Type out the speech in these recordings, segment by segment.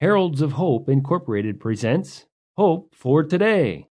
Heralds of Hope Incorporated presents Hope for Today.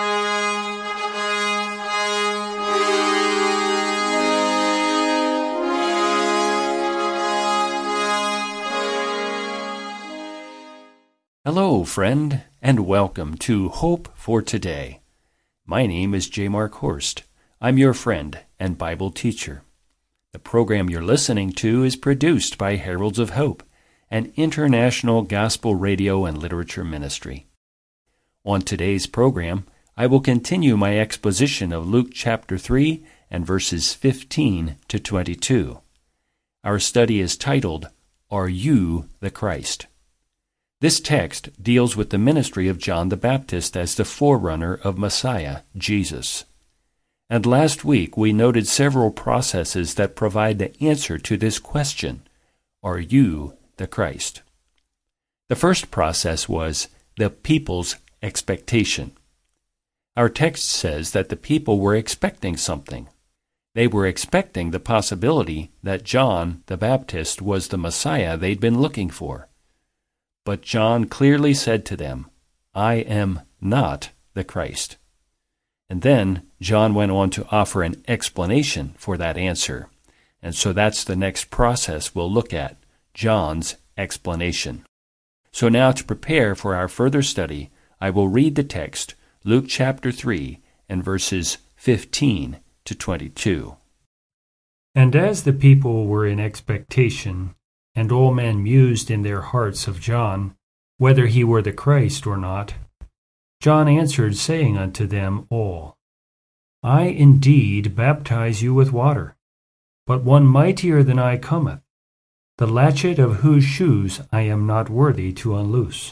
Hello, friend, and welcome to Hope for Today. My name is J. Mark Horst. I'm your friend and Bible teacher. The program you're listening to is produced by Heralds of Hope, an international gospel radio and literature ministry. On today's program, I will continue my exposition of Luke chapter 3 and verses 15 to 22. Our study is titled, Are You the Christ? This text deals with the ministry of John the Baptist as the forerunner of Messiah, Jesus. And last week we noted several processes that provide the answer to this question, Are you the Christ? The first process was the people's expectation. Our text says that the people were expecting something. They were expecting the possibility that John the Baptist was the Messiah they'd been looking for. But John clearly said to them, I am not the Christ. And then John went on to offer an explanation for that answer. And so that's the next process we'll look at, John's explanation. So now to prepare for our further study, I will read the text, Luke chapter 3 and verses 15 to 22. And as the people were in expectation, and all men mused in their hearts of John, whether he were the Christ or not, John answered, saying unto them all, I indeed baptize you with water, but one mightier than I cometh, the latchet of whose shoes I am not worthy to unloose.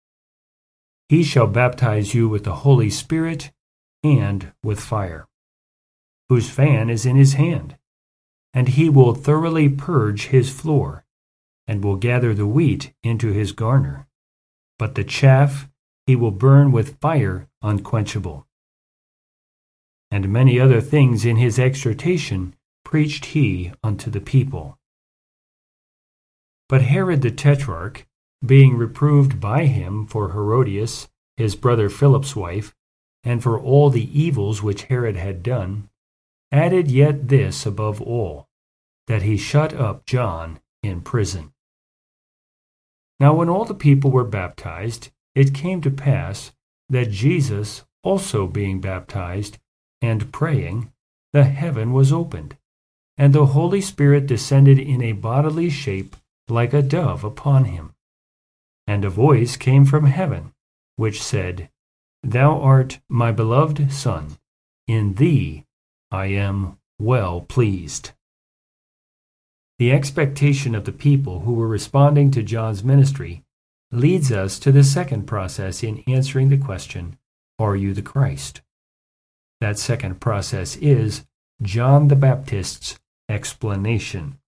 He shall baptize you with the Holy Spirit and with fire, whose fan is in his hand, and he will thoroughly purge his floor, and will gather the wheat into his garner, but the chaff he will burn with fire unquenchable. And many other things in his exhortation preached he unto the people. But Herod the Tetrarch, being reproved by him for Herodias, his brother Philip's wife, and for all the evils which Herod had done, added yet this above all, that he shut up John in prison. Now when all the people were baptized, it came to pass that Jesus also being baptized and praying, the heaven was opened, and the Holy Spirit descended in a bodily shape like a dove upon him. And a voice came from heaven, which said, Thou art my beloved Son, in thee I am well pleased. The expectation of the people who were responding to John's ministry leads us to the second process in answering the question, Are you the Christ? That second process is John the Baptist's explanation.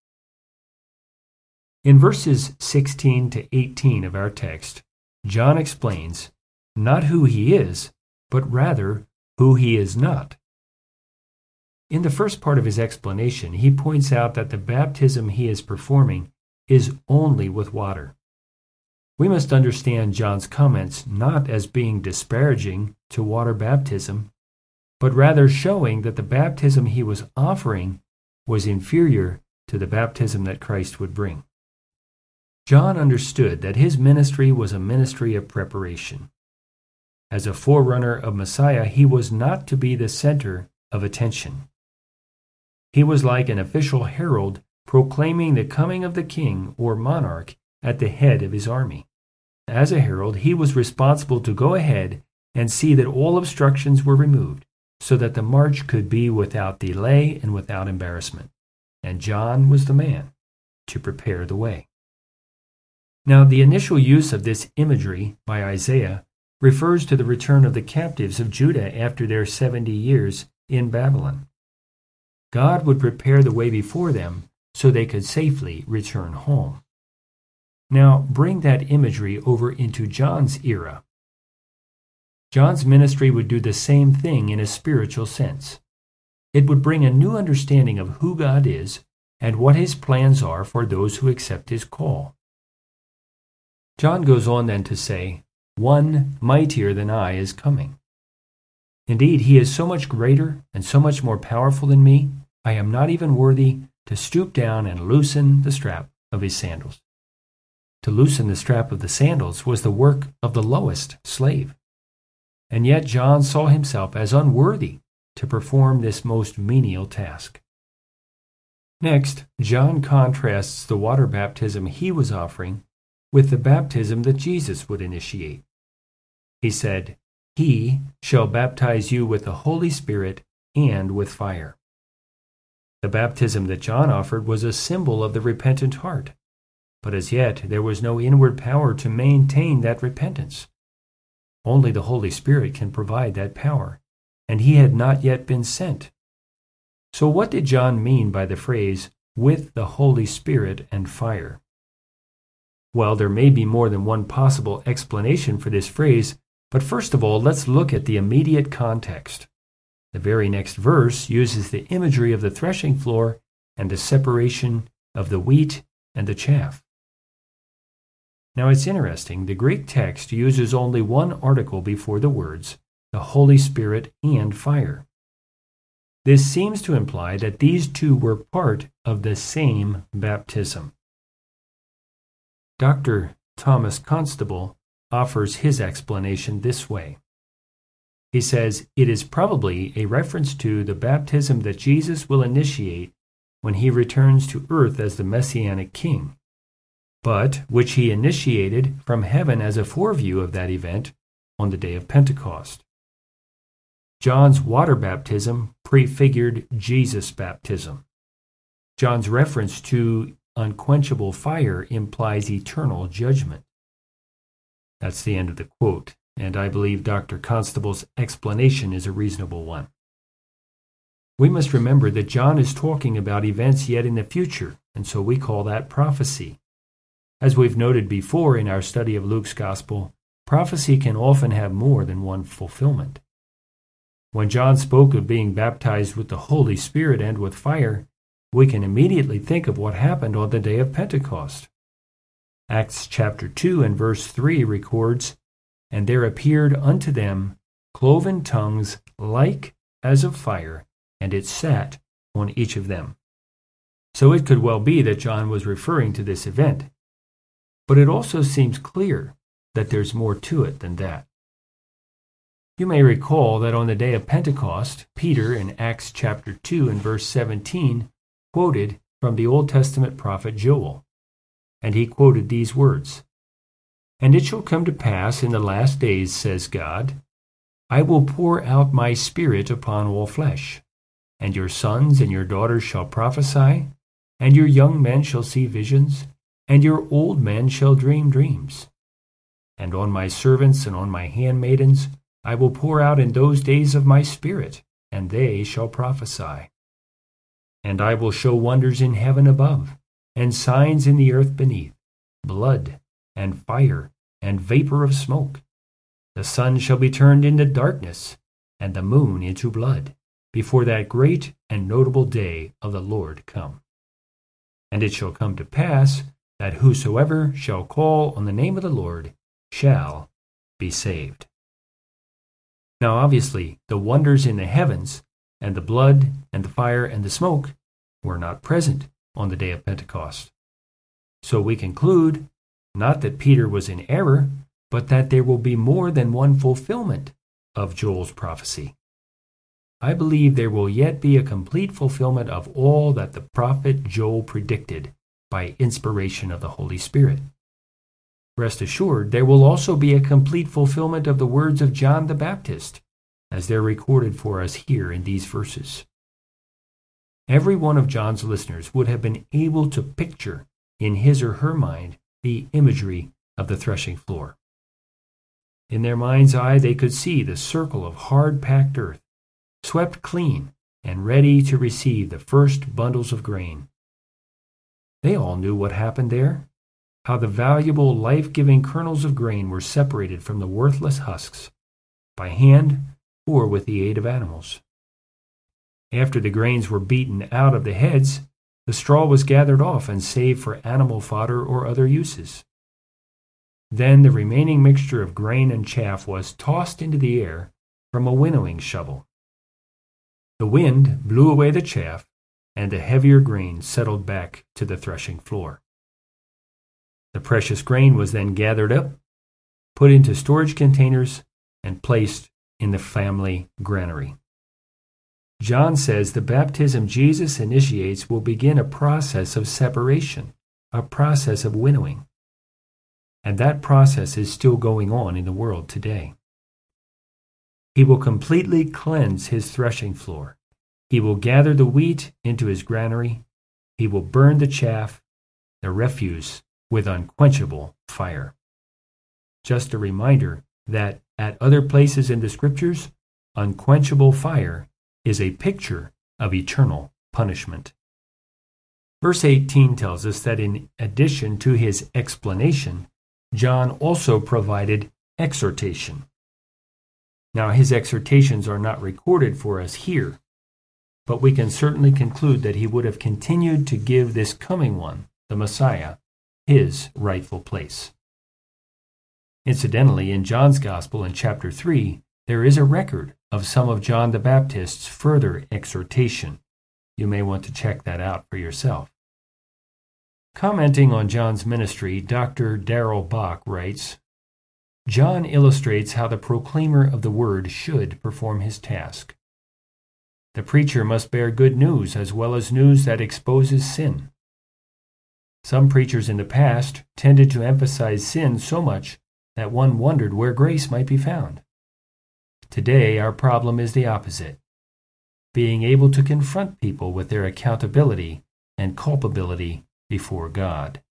In verses 16 to 18 of our text, John explains not who he is, but rather who he is not. In the first part of his explanation, he points out that the baptism he is performing is only with water. We must understand John's comments not as being disparaging to water baptism, but rather showing that the baptism he was offering was inferior to the baptism that Christ would bring. John understood that his ministry was a ministry of preparation. As a forerunner of Messiah, he was not to be the center of attention. He was like an official herald proclaiming the coming of the king or monarch at the head of his army. As a herald, he was responsible to go ahead and see that all obstructions were removed so that the march could be without delay and without embarrassment. And John was the man to prepare the way. Now, the initial use of this imagery by Isaiah refers to the return of the captives of Judah after their 70 years in Babylon. God would prepare the way before them so they could safely return home. Now, bring that imagery over into John's era. John's ministry would do the same thing in a spiritual sense. It would bring a new understanding of who God is and what his plans are for those who accept his call. John goes on then to say, "One mightier than I is coming. Indeed, he is so much greater and so much more powerful than me, I am not even worthy to stoop down and loosen the strap of his sandals." To loosen the strap of the sandals was the work of the lowest slave. And yet John saw himself as unworthy to perform this most menial task. Next, John contrasts the water baptism he was offering with the baptism that Jesus would initiate. He said, "He shall baptize you with the Holy Spirit and with fire." The baptism that John offered was a symbol of the repentant heart, but as yet there was no inward power to maintain that repentance. Only the Holy Spirit can provide that power, and he had not yet been sent. So what did John mean by the phrase, "with the Holy Spirit and fire"? Well, there may be more than one possible explanation for this phrase, but first of all, let's look at the immediate context. The very next verse uses the imagery of the threshing floor and the separation of the wheat and the chaff. Now it's interesting, the Greek text uses only one article before the words, the Holy Spirit and fire. This seems to imply that these two were part of the same baptism. Dr. Thomas Constable offers his explanation this way. He says, it is probably a reference to the baptism that Jesus will initiate when he returns to earth as the Messianic King, but which he initiated from heaven as a foreview of that event on the day of Pentecost. John's water baptism prefigured Jesus' baptism. John's reference to unquenchable fire implies eternal judgment. That's the end of the quote, and I believe Dr. Constable's explanation is a reasonable one. We must remember that John is talking about events yet in the future, and so we call that prophecy. As we've noted before in our study of Luke's Gospel, prophecy can often have more than one fulfillment. When John spoke of being baptized with the Holy Spirit and with fire, we can immediately think of what happened on the day of Pentecost. Acts chapter 2 and verse 3 records, "And there appeared unto them cloven tongues like as of fire, and it sat on each of them." So it could well be that John was referring to this event. But it also seems clear that there's more to it than that. You may recall that on the day of Pentecost, Peter in Acts chapter 2 and verse 17 quoted from the Old Testament prophet Joel, and he quoted these words, "And it shall come to pass in the last days, says God, I will pour out my Spirit upon all flesh, and your sons and your daughters shall prophesy, and your young men shall see visions, and your old men shall dream dreams. And on my servants and on my handmaidens I will pour out in those days of my Spirit, and they shall prophesy. And I will show wonders in heaven above, and signs in the earth beneath, blood, and fire, and vapor of smoke. The sun shall be turned into darkness, and the moon into blood, before that great and notable day of the Lord come. And it shall come to pass that whosoever shall call on the name of the Lord shall be saved." Now obviously, the wonders in the heavens, and the blood, and the fire, and the smoke were not present on the day of Pentecost. So we conclude, not that Peter was in error, but that there will be more than one fulfillment of Joel's prophecy. I believe there will yet be a complete fulfillment of all that the prophet Joel predicted by inspiration of the Holy Spirit. Rest assured, there will also be a complete fulfillment of the words of John the Baptist, as they're recorded for us here in these verses. Every one of John's listeners would have been able to picture in his or her mind the imagery of the threshing floor. In their mind's eye, they could see the circle of hard-packed earth, swept clean and ready to receive the first bundles of grain. They all knew what happened there, how the valuable, life-giving kernels of grain were separated from the worthless husks, by hand or with the aid of animals. After the grains were beaten out of the heads, the straw was gathered off and saved for animal fodder or other uses. Then the remaining mixture of grain and chaff was tossed into the air from a winnowing shovel. The wind blew away the chaff, and the heavier grain settled back to the threshing floor. The precious grain was then gathered up, put into storage containers, and placed in the family granary. John says the baptism Jesus initiates will begin a process of separation, a process of winnowing. And that process is still going on in the world today. He will completely cleanse his threshing floor. He will gather the wheat into his granary. He will burn the chaff, the refuse, with unquenchable fire. Just a reminder that at other places in the Scriptures, unquenchable fire is a picture of eternal punishment. Verse 18 tells us that in addition to his explanation, John also provided exhortation. Now, his exhortations are not recorded for us here, but we can certainly conclude that he would have continued to give this coming one, the Messiah, his rightful place. Incidentally, in John's Gospel in chapter 3, there is a record of some of John the Baptist's further exhortation. You may want to check that out for yourself. Commenting on John's ministry, Dr. Darrell Bock writes, John illustrates how the proclaimer of the word should perform his task. The preacher must bear good news as well as news that exposes sin. Some preachers in the past tended to emphasize sin so much that one wondered where grace might be found. Today, our problem is the opposite, being able to confront people with their accountability and culpability before God.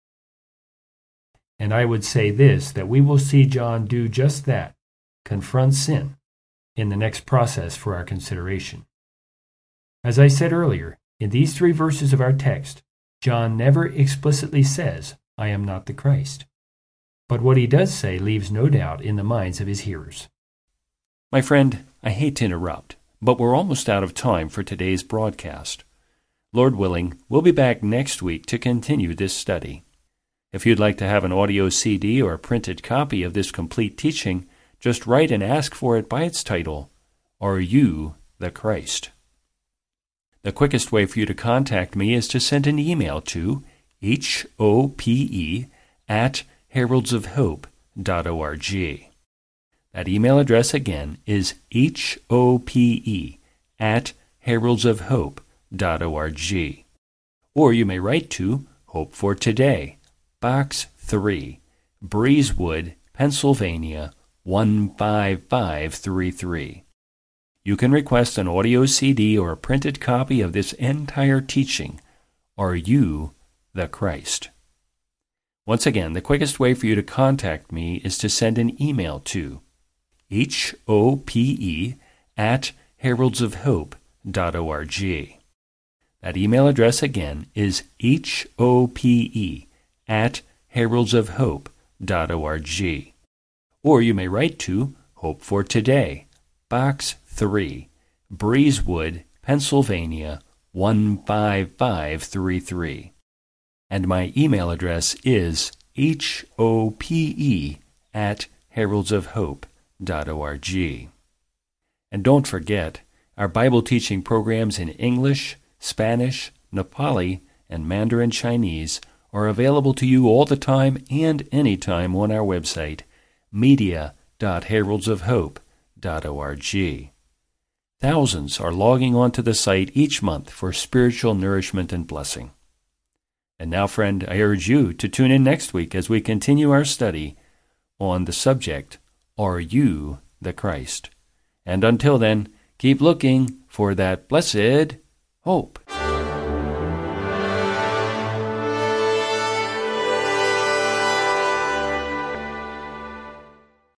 And I would say this, that we will see John do just that, confront sin, in the next process for our consideration. As I said earlier, in these 3 verses of our text, John never explicitly says, I am not the Christ. But what he does say leaves no doubt in the minds of his hearers. My friend, I hate to interrupt, but we're almost out of time for today's broadcast. Lord willing, we'll be back next week to continue this study. If you'd like to have an audio CD or a printed copy of this complete teaching, just write and ask for it by its title, Are You the Christ? The quickest way for you to contact me is to send an email to hope@heraldsofhope.org. That email address again is hope@heraldsofhope.org. Or you may write to Hope for Today, Box 3, Breezewood, Pennsylvania 15533. You can request an audio CD or a printed copy of this entire teaching, Are You the Christ? Once again, the quickest way for you to contact me is to send an email to hope@heraldsofhope.org. That email address again is hope@heraldsofhope.org. Or you may write to Hope for Today, Box 3, Breezewood, Pennsylvania 15533. And my email address is hope@heraldsofhope.org. And don't forget, our Bible teaching programs in English, Spanish, Nepali, and Mandarin Chinese are available to you all the time and anytime on our website, media.heraldsofhope.org. Thousands are logging onto the site each month for spiritual nourishment and blessing. And now, friend, I urge you to tune in next week as we continue our study on the subject, Are You the Christ? And until then, keep looking for that blessed hope.